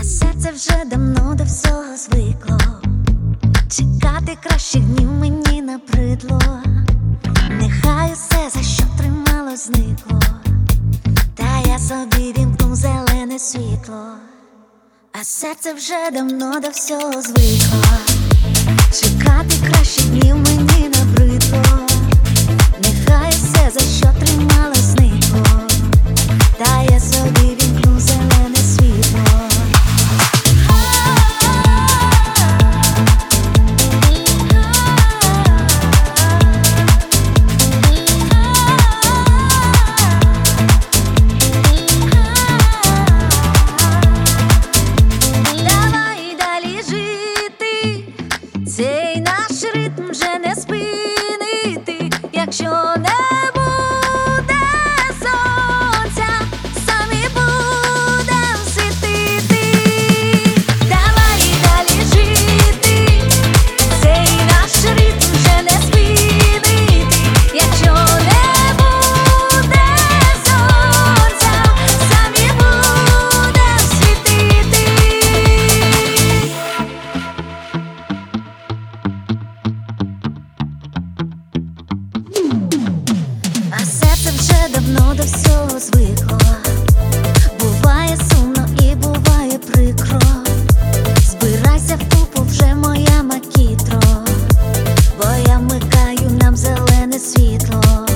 Серце вже давно до всього звикло, чекати кращих днів мені набридло. Нехай усе, за що тримало, зникло, та я собі вімкну зелене світло. А серце вже давно до всього звикло, чекати кращих днів мені набридло. Нехай усе, за що тримало, зникло, та я собі вімкну зелене світло. Цей наш ритм вже не спинити, якщо не буде сонця, самі будем світити. Давай і далі жити, цей наш ритм вже не спинити, якщо не буде сонця, самі будем світити. А серце вже давно до всього звикло, буває сумно і буває прикро. Збирайся в купу, вже моя макітро, бо я вмикаю нам зелене світло.